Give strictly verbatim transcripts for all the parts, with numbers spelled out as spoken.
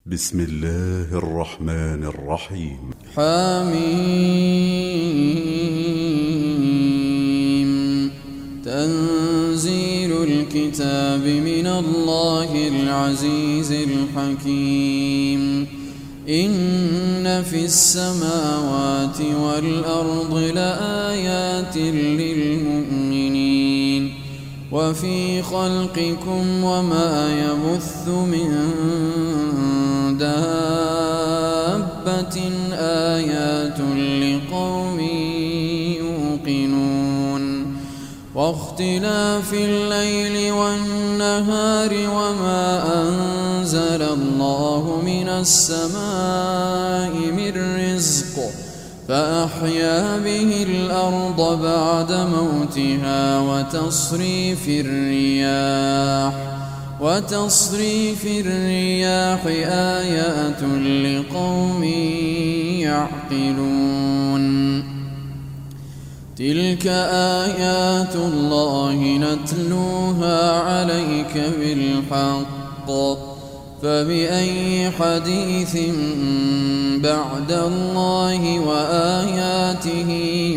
بسم الله الرحمن الرحيم. حميم. تنزيل الكتاب من الله العزيز الحكيم. إن في السماوات والأرض لآيات للمؤمنين وفي خلقكم وما يبث من دابة آيات لقوم يوقنون واختلاف الليل والنهار وما أنزل الله من السماء من رزق فأحيا به الأرض بعد موتها وتصريف الرياح وتصريف الرياح آيات لقوم يعقلون تلك آيات الله نتلوها عليك بالحق فبأي حديث بعد الله وآياته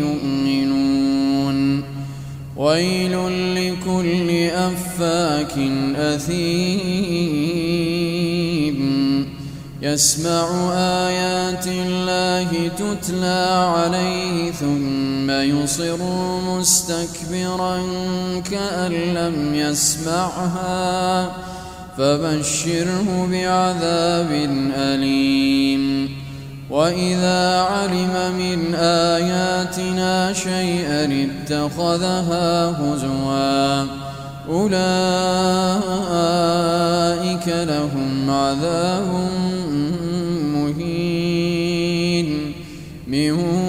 يؤمنون ويل لكل أفاك أثيم يسمع آيات الله تتلى عليه ثم يصر مستكبرا كأن لم يسمعها فبشره بعذاب أليم وإذا علم من آياتنا شيئا اتخذها هزوا أولئك لهم عذاب مهين من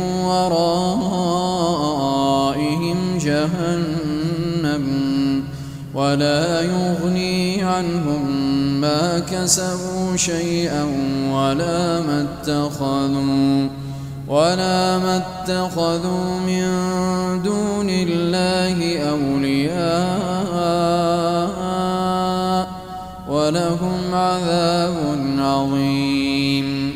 ورائهم جهنم ولا يغني عنهم ما كسبوا شيئا ولا ما اتخذوا ولا ما اتخذوا من دون الله أولياء ولهم عذاب عظيم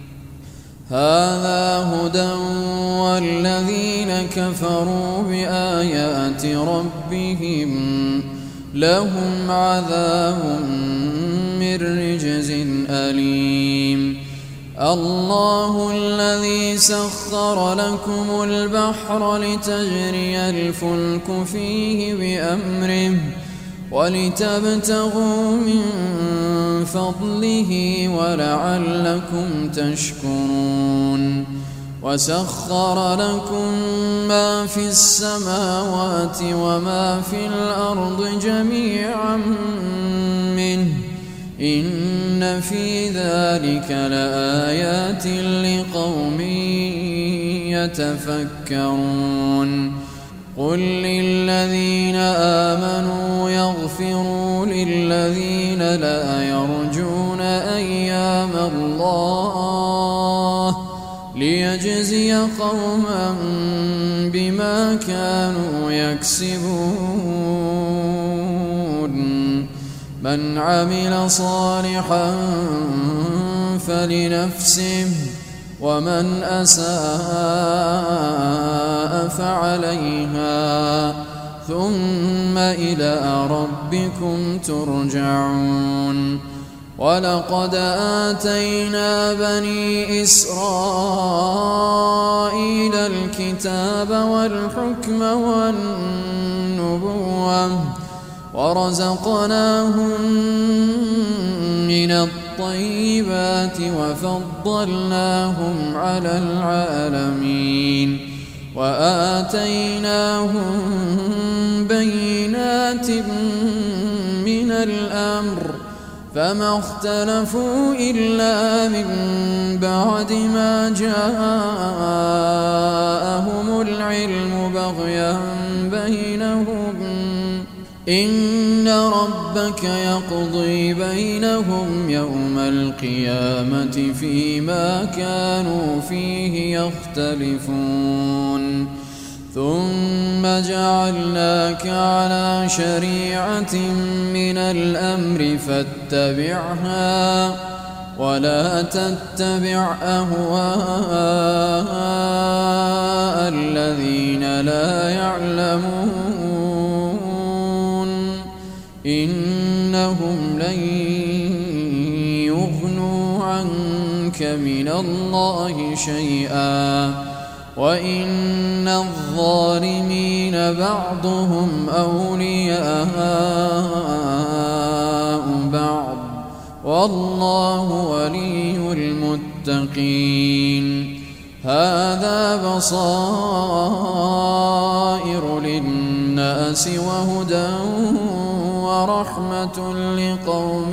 هذا هدى والذين كفروا بآيات ربهم لهم عذاب من رجز أليم الله الذي سخر لكم البحر لتجري الفلك فيه بأمره ولتبتغوا من فضله ولعلكم تشكرون وسخر لكم ما في السماوات وما في الأرض جميعا منه إن في ذلك لآيات لقوم يتفكرون قل للذين آمنوا يغفروا للذين لا يرجون أيام الله ليجزي قوما بما كانوا يكسبون من عمل صالحا فلنفسه ومن أساء فعليها ثم إلى ربكم ترجعون ولقد آتينا بني إسرائيل الكتاب والحكم والنبوة ورزقناهم من الطيبات وفضلناهم على العالمين وآتيناهم بينات من الأمر فما اختلفوا إلا من بعد ما جاءهم العلم بغيا بينهم إن ربك يقضي بينهم يوم القيامة فيما كانوا فيه يختلفون ثم جعلناك على شريعة من الأمر فاتبعها ولا تتبع أهواء الذين لا يعلمون إنهم لن يغنوا عنك من الله شيئا وإن الظالمين بعضهم أولياء بعض والله ولي المتقين هذا بصائر للناس وهدى ورحمة لقوم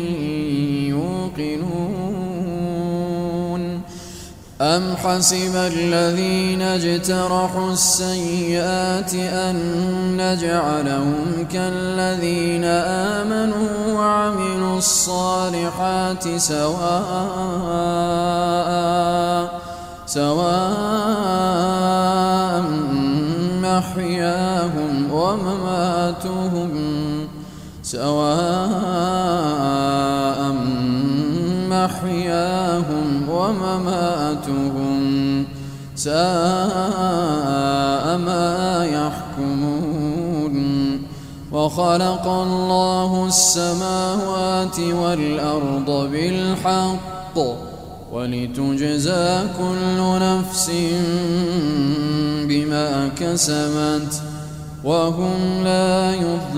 يوقنون أم حسب الذين اجترحوا السيئات أن نجعلهم كالذين آمنوا وعملوا الصالحات سواء سواء محياهم ومماتهم سواء محياهم ومماتهم ساء ما يحكمون وخلق الله السماوات والأرض بالحق ولتجزى كل نفس بما كسبت وهم لا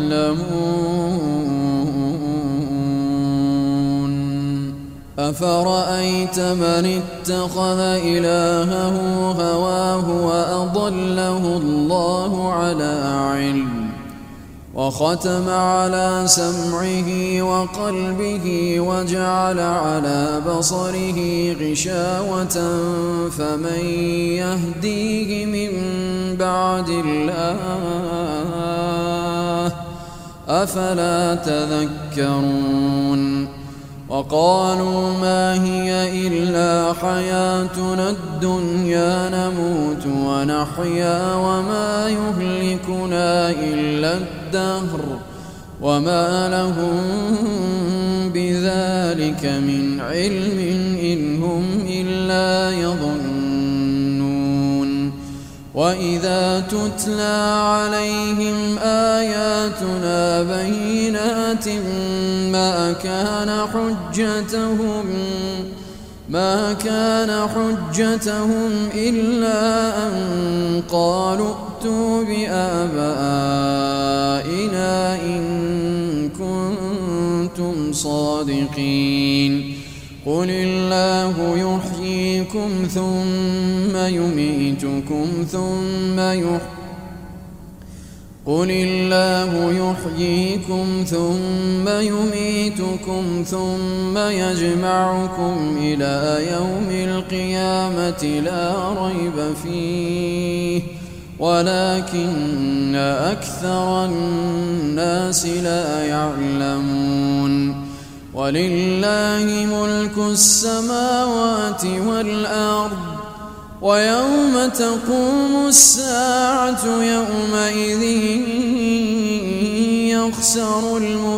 يظلمون أفرأيت من اتخذ إلهه هواه وأضله الله على علم وختم على سمعه وقلبه وجعل على بصره غشاوة فمن يهديه من بعد الله أفلا تذكرون وقالوا ما هي إلا حياتنا الدنيا نموت ونحيا وما يهلكنا إلا الدهر وما لهم بذلك من علم إن هم إلا يظنون وإذا تتلى عليهم آياتنا بينات ما كان حجتهم ما كان حجتهم إلا أن قالوا ائتوا بآبائنا إن كنتم صادقين قل الله يحييكم ثم يميتكم ثم يحييكم قل الله يحييكم ثم يميتكم ثم يجمعكم إلى يوم القيامة لا ريب فيه ولكن أكثر الناس لا يعلمون ولله ملك السماوات والأرض ويوم تقوم الساعة يومئذ يخسر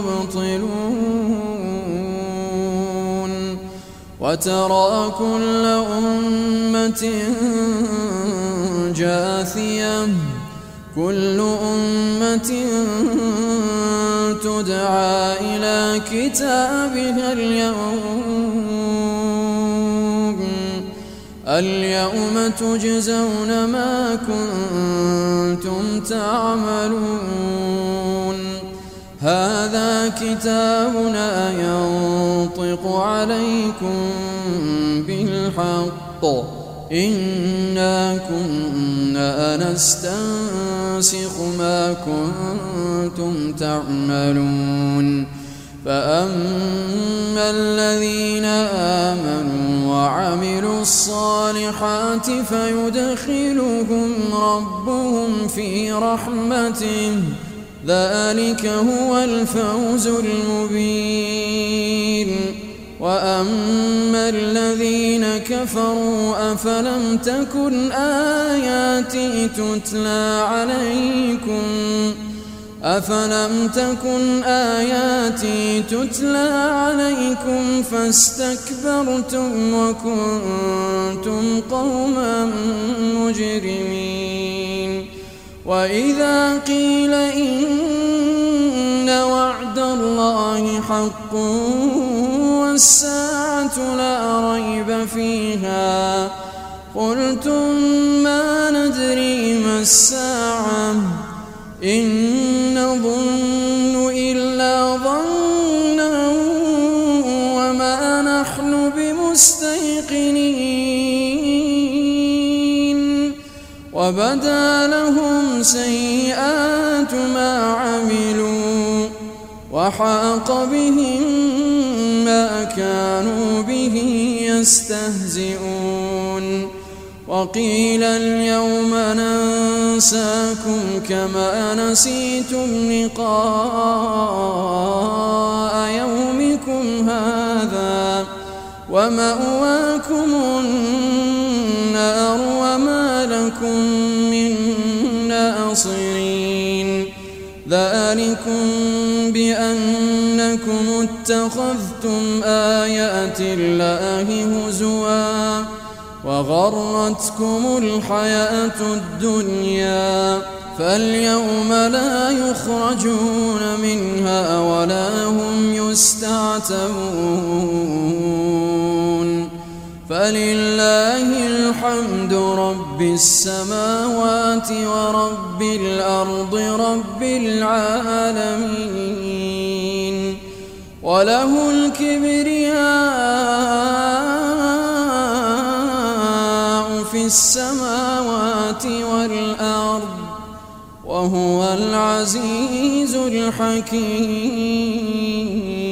المبطلون وترى كل أمة جاثية كل أمة تدعى إلى كتابها اليوم اليوم تجزون ما كنتم تعملون هذا كتابنا ينطق عليكم بالحق إنا كنا نستنسخ ما كنتم تعملون فأما الذين آمنوا وعملوا الصالحات فيدخلهم ربهم في رحمته ذلك هو الفوز المبين وأما الذين كفروا أفلم تكن آياتي تتلى عليكم أفلم تكن آياتي تتلى عليكم فاستكبرتم وكنتم قوما مجرمين وإذا قيل إن وعد الله حق والساعة لا ريب فيها قلتم ما ندري ما الساعة إن نظن إلا ظنا وما نحن بمستيقنين وبدا لهم سيئات ما عملوا وحاق بهم ما كانوا به يستهزئون وقيل اليوم ننساكم كما نسيتم لقاء يومكم هذا ومأواكم النار وما لكم من ناصرين ذلكم بأنكم اتخذتم آيات الله هزوا وغرتكم الحياة الدنيا فاليوم لا يخرجون منها ولا هم يستعتبون فلله الحمد رب السماوات ورب الأرض رب العالمين وله الكبرياء في السماوات والأرض وهو العزيز الحكيم.